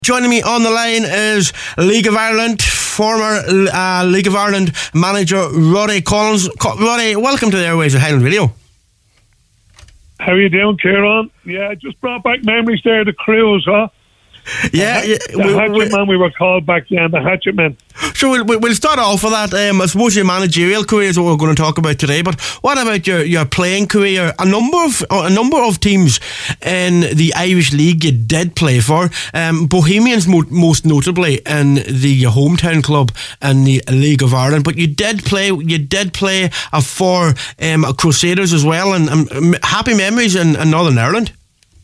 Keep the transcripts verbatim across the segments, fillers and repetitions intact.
Joining me on the line is League of Ireland, former uh, League of Ireland manager Roddy Collins. Co- Roddy, welcome to the airwaves of Highland Radio. How are you doing, Kieran? Yeah, I just brought back memories there of the Crews, huh? Yeah, the, yeah. The we, Hatchet we, Man we were called back then, the Hatchet Men. So we'll, we'll start off with that. Um, I suppose your managerial career is what we're going to talk about today. But what about your, your playing career? A number of a number of teams in the Irish League you did play for. Um, Bohemians mo- most notably in the hometown club and the League of Ireland. But you did play you did play uh, for um, Crusaders as well, and um, happy memories in, in Northern Ireland.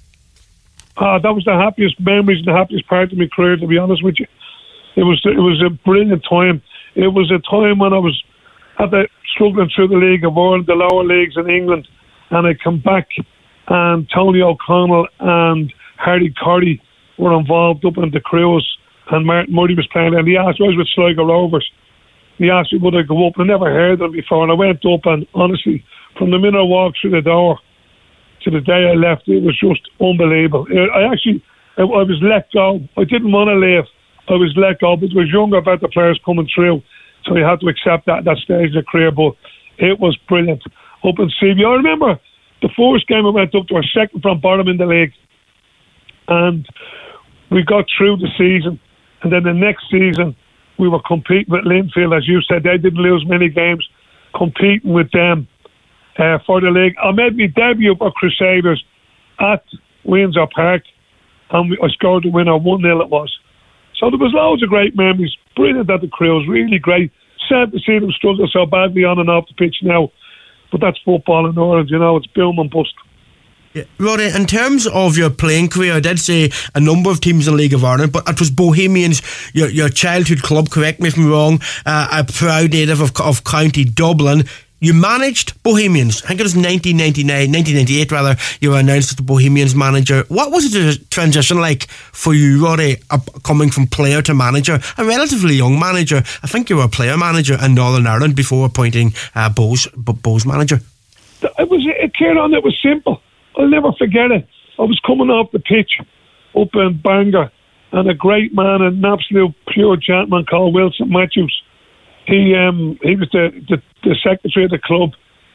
Uh, that was the happiest memories and the happiest part of my career, to be honest with you. It was it was a brilliant time. It was a time when I was at the, struggling through the League of Ireland, the lower leagues in England, and I come back and Tony O'Connell and Harry Corry were involved up in the Crews, and Martin Murray was playing, and he asked, I was with Sligo Rovers, he asked me would I go up, and I never heard of him before, and I went up, and honestly, from the minute I walked through the door to the day I left, it was just unbelievable. I actually, I was let go. I didn't want to leave. I was let go, but there was younger, better players coming through, so you had to accept that at that stage of the career. But it was brilliant. Up in C B, I remember the first game I went up to, our second from bottom in the league, and we got through the season, and then the next season we were competing with Linfield, as you said. They didn't lose many games, competing with them Uh, for the league. I made my debut for Crusaders at Windsor Park, and we, I scored the winner, one nil it was. So there was loads of great memories. Brilliant at the Crews, really great. Sad to see them struggle so badly on and off the pitch now, but that's football in Ireland, you know, it's boom and bust. Yeah. Roddy, in terms of your playing career, I did say a number of teams in the League of Ireland, but it was Bohemians, your your childhood club, correct me if I'm wrong, uh, a proud native of, of County Dublin. You managed Bohemians. I think it was nineteen ninety-nine, nineteen ninety-eight rather, you were announced as the Bohemians manager. What was the transition like for you, Roddy, uh, coming from player to manager? A relatively young manager. I think you were a player manager in Northern Ireland before appointing uh, Bohs, Bohs manager. It was, it came on, it was simple. I'll never forget it. I was coming off the pitch up in Bangor, and a great man, an absolute pure gentleman called Wilson Matthews. He um, he was the, the, the secretary of the club,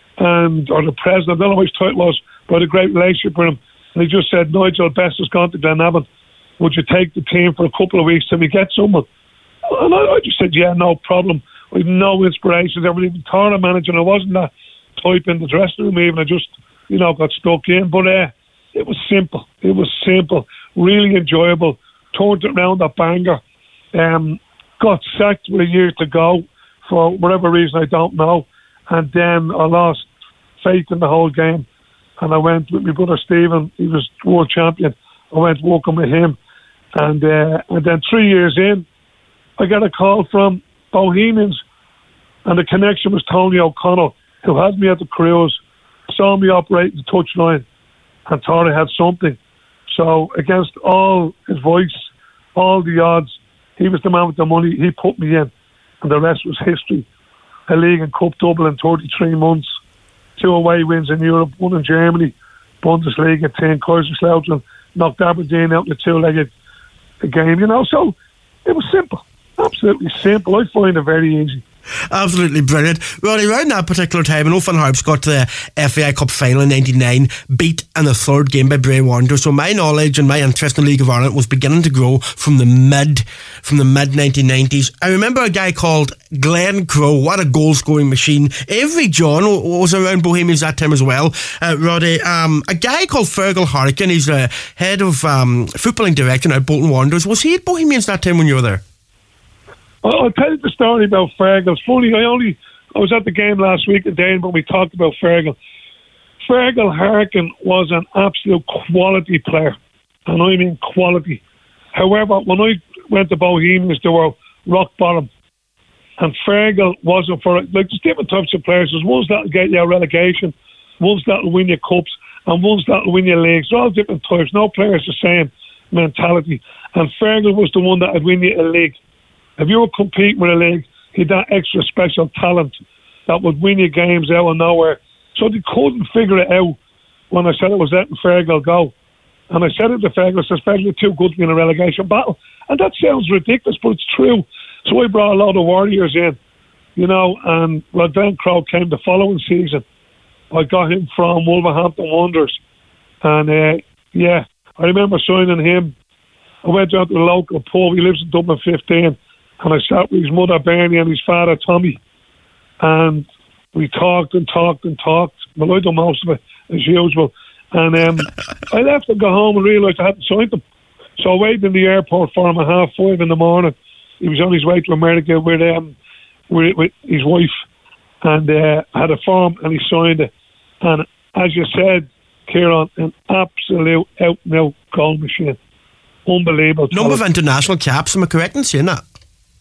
and or the president, I don't know what his title was, but I had a great relationship with him. And he just said, Nigel Best has gone to Glenavon. Would you take the team for a couple of weeks till we get someone? And I, I just said, yeah, no problem. I had no inspiration. I was even Tara manager, and I wasn't that type in the dressing room even. I just, you know, got stuck in. But uh, it was simple. It was simple. Really enjoyable. Turned it around at Bangor. Um, got sacked with a year to go. For whatever reason, I don't know. And then I lost faith in the whole game. And I went with my brother Stephen. He was world champion. I went walking with him. And uh, and then three years in, I got a call from Bohemians. And the connection was Tony O'Connell, who had me at the Crews, saw me operate the touchline, and thought I had something. So against all advice, all the odds, he was the man with the money. He put me in. And the rest was history. A league and cup double in thirty-three months, two away wins in Europe, one in Germany, Bundesliga team, Kaiserslautern, knocked Aberdeen out in a two-legged game, you know. So it was simple, absolutely simple. I find it very easy. Absolutely brilliant. Roddy, around that particular time, I know Finn Harps got to the F A I Cup final in ninety-nine, beat in the third game by Bray Wanderers. So my knowledge and my interest in the League of Ireland was beginning to grow from the mid from the mid nineteen nineties. I remember a guy called Glenn Crowe. What a goal scoring machine. Avery John was around Bohemians that time as well. Uh, Roddy, um, a guy called Fergal Harkin, he's the head of um, footballing director now at Bolton Wanderers. Was he at Bohemians that time when you were there? I'll tell you the story about Fergal. It's funny, I only I was at the game last week in Dane when we talked about Fergal. Fergal Harkin was an absolute quality player, and I mean quality. However, when I went to Bohemians, they were rock bottom, and Fergal wasn't for it. Like, there's different types of players. There's ones that'll get you a relegation, ones that'll win you cups, and ones that'll win you leagues. They're all different types. No player's the same mentality. And Fergal was the one that would win you a league. If you were competing with a league, he had that extra special talent that would win you games out of nowhere. So they couldn't figure it out when I said I was letting Fergal go. And I said it to Fergus, especially too good to be in a relegation battle. And that sounds ridiculous, but it's true. So I brought a lot of warriors in, you know, and when Glenn Crowe came the following season, I got him from Wolverhampton Wanderers. And, uh, yeah, I remember signing him. I went down to the local pub. He lives in Dublin fifteen. And I sat with his mother, Bernie, and his father, Tommy. And we talked and talked and talked. Well, I done most of it, as usual. And um, I left and got home and realised I hadn't signed him. So I waited in the airport for him at half five in the morning. He was on his way to America with um, with, with his wife. And uh, had a form and he signed it. And as you said, Kieran, an absolute out-and-out goal machine. Unbelievable. Number of international caps, am I correct in saying that?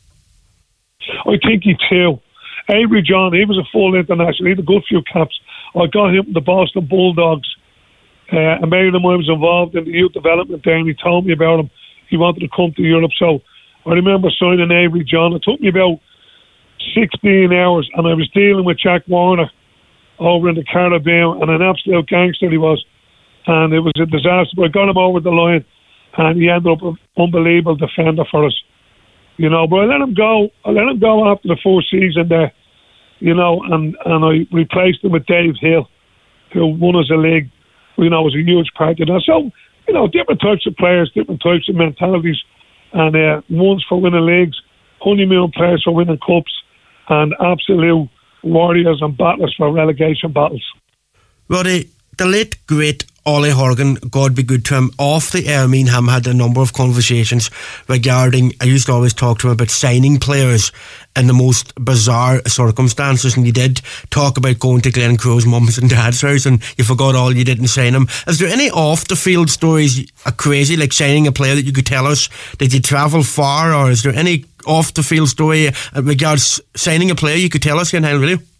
I think he too. Avery John, he was a full international. He had a good few caps. I got him the Boston Bulldogs. Uh, and Mary and I was involved in the youth development there, and he told me about him. He wanted to come to Europe. So I remember signing Avery John. It took me about sixteen hours, and I was dealing with Jack Warner over in the Caribbean, and an absolute gangster he was. And it was a disaster. But I got him over the line, and he ended up an unbelievable defender for us. You know, but I let him go. I let him go after the fourth season there, you know, and, and I replaced him with Dave Hill, who won us a league. You know, was a huge part of that. So, you know, different types of players, different types of mentalities, and uh, one's for winning leagues, honeymoon players for winning cups, and absolute warriors and battlers for relegation battles. Roddy, the late, great Ollie Horgan, God be good to him, off the air, me and him had a number of conversations regarding, I used to always talk to him about signing players in the most bizarre circumstances, and you did talk about going to Glenn Crowe's mum's and dad's house and you forgot all, you didn't sign him. Is there any off the field stories are crazy, like signing a player that you could tell us? Did you travel far, or is there any off the field story regards signing a player you could tell us here in Highland Radio?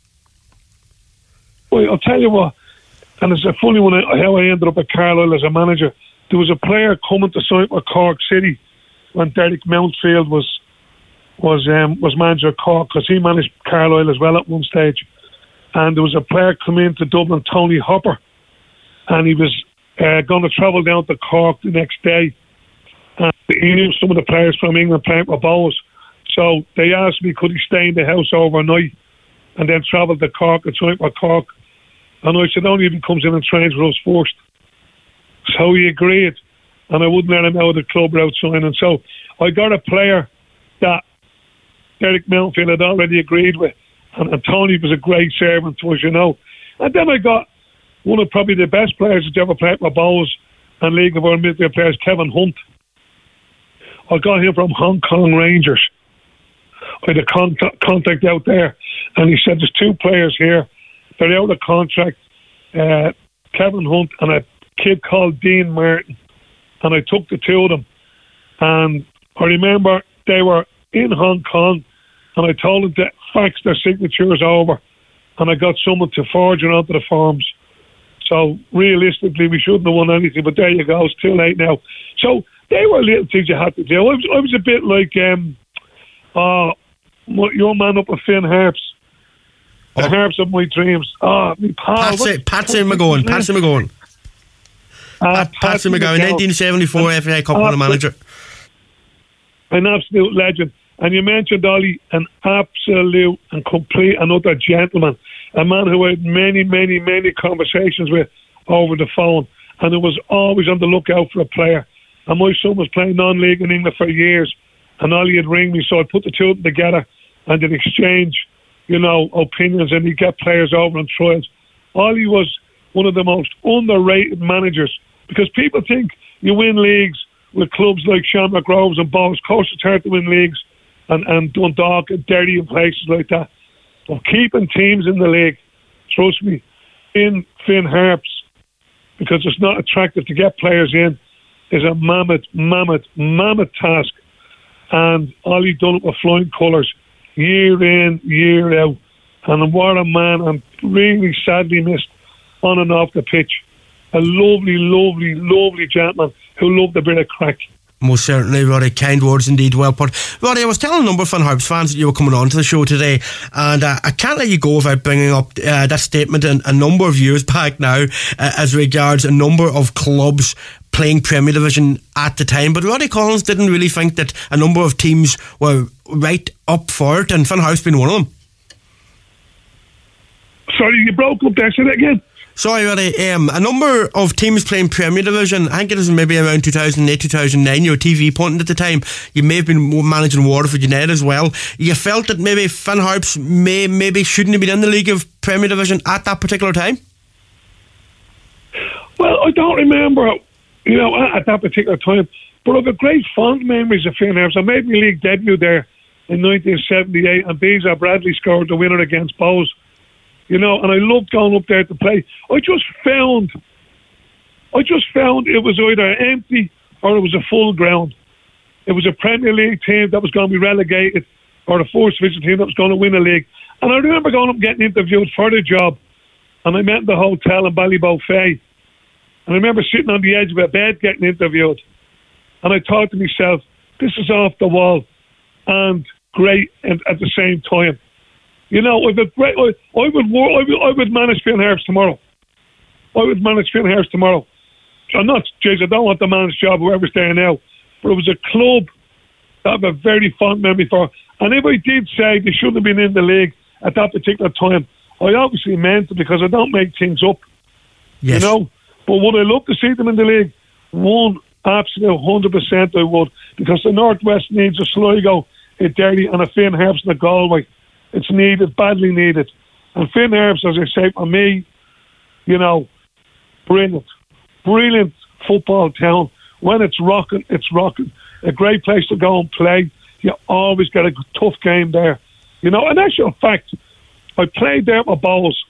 Well, I'll tell you what, and it's a funny one how I ended up at Carlisle as a manager. There was a player coming to sign with Cork City when Derek Mountfield was was um, was manager of Cork, because he managed Carlisle as well at one stage. And there was a player coming into Dublin, Tony Hopper, and he was uh, going to travel down to Cork the next day. And he knew some of the players from England playing with Bows. So they asked me, could he stay in the house overnight and then travel to Cork and sign with Cork. And I said, only if he comes in and trains with us first. So he agreed, and I wouldn't let him out of the club without signing. So I got a player that Derek Mountfield had already agreed with, and, and Tony was a great servant to us, you know. And then I got one of probably the best players that's ever played with Bows and League of Ireland Military players, Kevin Hunt. I got him from Hong Kong Rangers. I had a contact, contact out there, and he said, there's two players here. They're out of contract, uh, Kevin Hunt and a kid called Dean Martin. And I took the two of them. And I remember they were in Hong Kong, and I told them to fax their signatures over, and I got someone to forge it onto the forms. So realistically, we shouldn't have won anything, but there you go, it's too late now. So they were little things you had to do. I was, I was a bit like um, uh, your man up with Finn Harps. The oh. Harps of my dreams. Ah, oh, me pal. Patsy, Patsy McGowan. Patsy McGowan. Uh, Patsy, Patsy McGowan, nineteen seventy-four F A I Cup winner manager. An absolute legend. And you mentioned Ollie, an absolute and complete and utter gentleman. A man who I had many, many, many conversations with over the phone. And it was always on the lookout for a player. And my son was playing non-league in England for years. And Ollie had ring me, so I put the two of them together and they'd exchange, you know, opinions, and he'd get players over on trials. Ollie was one of the most underrated managers, because people think you win leagues with clubs like Shamrock Rovers and Bows. Of course, it's hard to win leagues, and, and Dundalk and Derry and places like that. But keeping teams in the league, trust me, in Finn Harps, because it's not attractive to get players in, is a mammoth, mammoth, mammoth task. And Ollie done it with flying colours, year in, year out. And what a man, I'm really sadly missed on and off the pitch. A lovely, lovely, lovely gentleman who loved a bit of crack. Most certainly, Roddy. Kind words indeed, well put. Roddy, I was telling a number of Finn Harps fans that you were coming on to the show today, and uh, I can't let you go without bringing up uh, that statement a, a number of years back now uh, as regards a number of clubs playing Premier Division at the time. But Roddy Collins didn't really think that a number of teams were right up for it, and Finn Harps being one of them. Sorry, you broke up there. Say that again. Sorry, Roddy. Um, a number of teams playing Premier Division. I think it was maybe around two thousand eight, two thousand nine. You were T V pundit at the time. You may have been managing Waterford United as well. You felt that maybe Finn Harps may maybe shouldn't have been in the League of Premier Division at that particular time? Well, I don't remember, you know, at that particular time. But I've got great fond memories of Finn Harps. I made my league debut there in nineteen seventy-eight, and Beezer Bradley scored the winner against Bowes. You know, and I loved going up there to play. I just found, I just found it was either empty or it was a full ground. It was a Premier League team that was going to be relegated, or a First Division team that was going to win a league. And I remember going up and getting interviewed for the job, and I met in the hotel in Ballybofey. And I remember sitting on the edge of a bed getting interviewed, and I thought to myself, this is off the wall and great at, at the same time. You know, if it, I, I would, I would, I would manage Finn Harps tomorrow. I would manage Finn Harps tomorrow. I'm not, jeez, I don't want the man's job, whoever's there now, but it was a club that I have a very fond memory for. And if I did say they shouldn't have been in the league at that particular time, I obviously meant it, because I don't make things up. Yes. You know, but would I love to see them in the league? One absolute one hundred percent I would, because the Northwest needs a Sligo, a Derry, and a Finn Harps and a Galway. It's needed, badly needed. And Finn Harps, as I say, for me, you know, brilliant. Brilliant football town. When it's rocking, it's rocking. A great place to go and play. You always get a tough game there. You know, in actual fact, I played there with Bowes,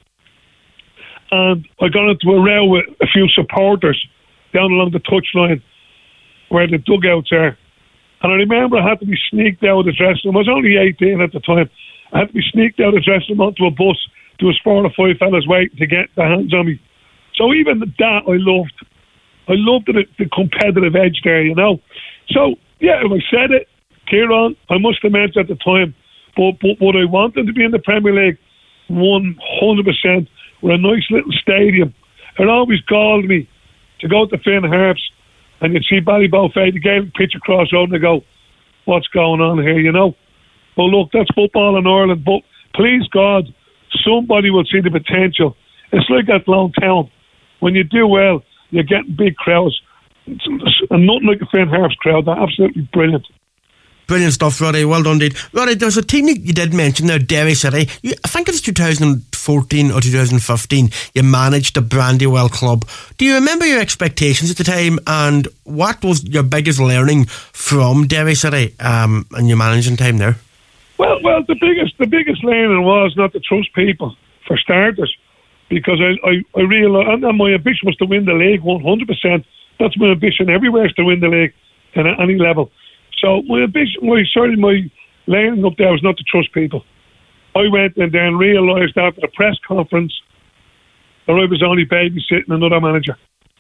and I got into a row with a few supporters down along the touchline where the dugouts are. And I remember I had to be sneaked out of the dressing room. I was only eighteen at the time. I had to be sneaked out of the dressing room onto a bus. There was four or five fellas waiting to get their hands on me. So even that I loved. I loved the, the competitive edge there, you know. So, yeah, if I said it, Kieran, I must have meant at the time. But, but would I want them to be in the Premier League? one hundred percent. With a nice little stadium. It always called me to go to Finn Harps, and you'd see Ballybofey, the Gaelic pitch across road, and they go, what's going on here, you know? But look, that's football in Ireland. But please God, somebody will see the potential. It's like that Lone Town. When you do well, you're getting big crowds. It's, and nothing like a Finn Harps crowd. They're absolutely brilliant. Brilliant stuff, Roddy. Well done, indeed. Roddy, there's a team you did mention there, Derry City. You, I think it was two thousand fourteen or two thousand fifteen. You managed the Brandywell club. Do you remember your expectations at the time, and what was your biggest learning from Derry City um, and your managing time there? Well, well, the biggest the biggest learning was not to trust people, for starters, because I, I, I realised, and my ambition was to win the league one hundred percent. That's my ambition everywhere, is to win the league at any level. So my ambition, my, sorry, my learning up there was not to trust people. I went and then realised after the press conference that I was only babysitting another manager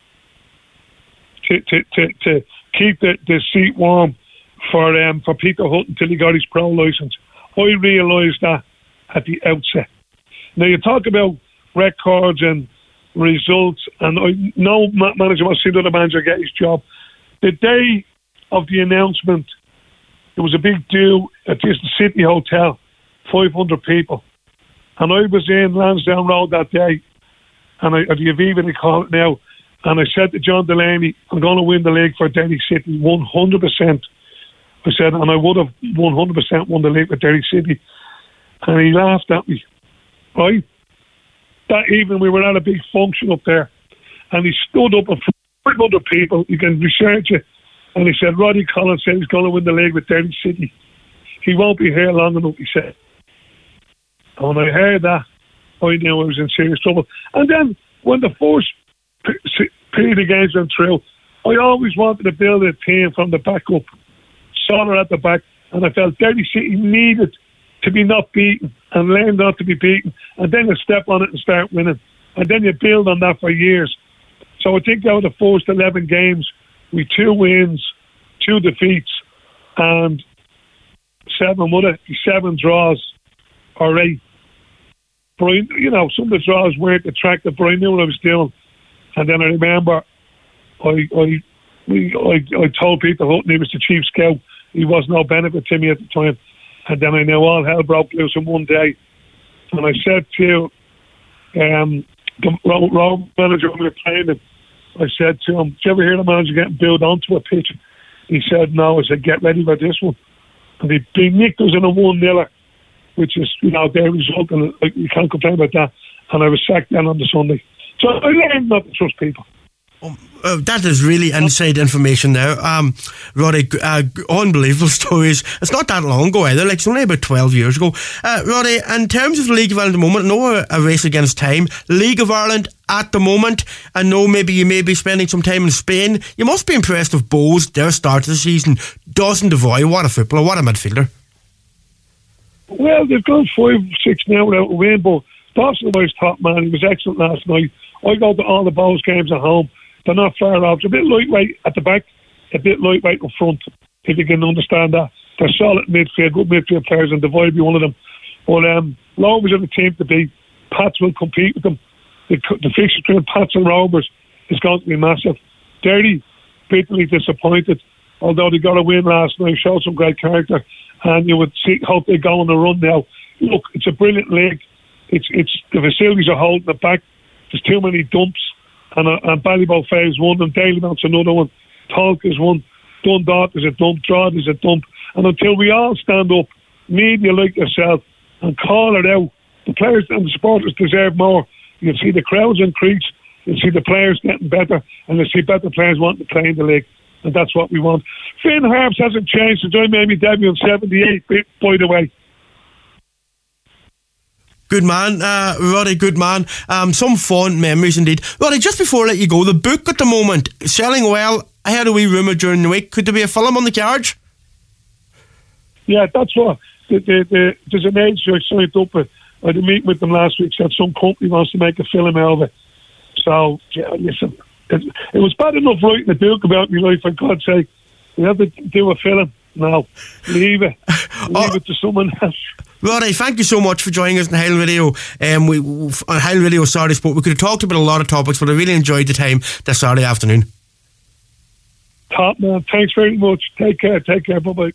to to, to, to keep the, the seat warm for um, for Peter Hutt until he got his pro licence. I realised that at the outset. Now you talk about records and results, and I no manager wants to see the other manager get his job. The day of the announcement, there was a big do at this City Hotel, five hundred people. And I was in Lansdowne Road that day, and I, at the Aviva they call it now, and I said to John Delaney, I'm going to win the league for Derry City, one hundred percent. I said, and I would have one hundred percent won the league for Derry City. And he laughed at me, right? That evening we were at a big function up there, and he stood up in front of five hundred people, you can research it, and he said, Roddy Collins said he's going to win the league with Derry City. He won't be here long enough, he said. And when I heard that, I knew I was in serious trouble. And then, when the first period of games went through, I always wanted to build a team from the back up, solid at the back, and I felt Derry City needed to be not beaten and learn not to be beaten, and then you step on it and start winning. And then you build on that for years. So I think out of the first eleven games, we two wins, two defeats and seven, what it, seven draws or eight. Brian, you know, some of the draws weren't attractive, but I knew what I was doing. And then I remember I I we, I, I told Peter Hutton he was the chief scout. He was no benefit to me at the time. And then I knew all hell broke loose in one day. And I said to um, the road manager when we were playing him, I said to him, did you ever hear the manager getting billed onto a pitch? He said, no. I said, get ready for this one. And he, he nicked us in a one-niller, which is, you know, their result, and like, you can't complain about that. And I was sacked then on the Sunday. So I learned not to trust people. Um, uh, that is really inside information now. Um, Roddy, uh, unbelievable stories. It's not that long ago either, like it's only about twelve years ago. Uh, Roddy, in terms of the League of Ireland at the moment, no a, a race against time. League of Ireland at the moment, I know maybe you may be spending some time in Spain. You must be impressed with Bohs, their start of the season. Dawson Devoy, what a footballer, what a midfielder. Well, they've gone five, six now without a win, but Dawson Devoy's top man. He was excellent last night. I go to all the Bohs games at home. They're not far off. It's a bit lightweight at the back, a bit lightweight up front, if you can understand that. They're solid midfield, good midfield players, and Devoy will be one of them. But um, Rovers are the team to beat. Pats will compete with them. The, the fixture between Pats and Rovers is going to be massive. Derry, bitterly disappointed, although they got a win last night, showed some great character, and you would see, hope they go on the run now. Look, it's a brilliant league. It's it's the facilities are holding it back. There's too many dumps. And, uh, and Ballybough is one, and Dalymount's another one. Talk is one. Dundalk is a dump. Drogheda is a dump. And until we all stand up, media like yourself, and call it out, the players and the supporters deserve more. You'll see the crowds increase. You'll see the players getting better, and you'll see better players wanting to play in the league. And that's what we want. Finn Harps hasn't changed since I made my debut in seventy-eight, by the way. Good man, uh, Roddy, good man. Um, some fond memories indeed. Roddy, just before I let you go, the book at the moment, selling well. I had a wee rumour during the week. Could there be a film on the cards? Yeah, that's what. The, the, the, there's an agency I signed up with. I had a meeting with them last week, said some company wants to make a film out of it. So, yeah, listen, it, it was bad enough writing a book about my life, for God's sake. We have to do a film. No, leave it. Leave oh. it to someone else. Roddy, thank you so much for joining us on Hail Radio. Um, we on Hail Radio Saturday Sport. We could have talked about a lot of topics, but I really enjoyed the time this Saturday afternoon. Top man, thanks very much. Take care. Take care. Bye bye.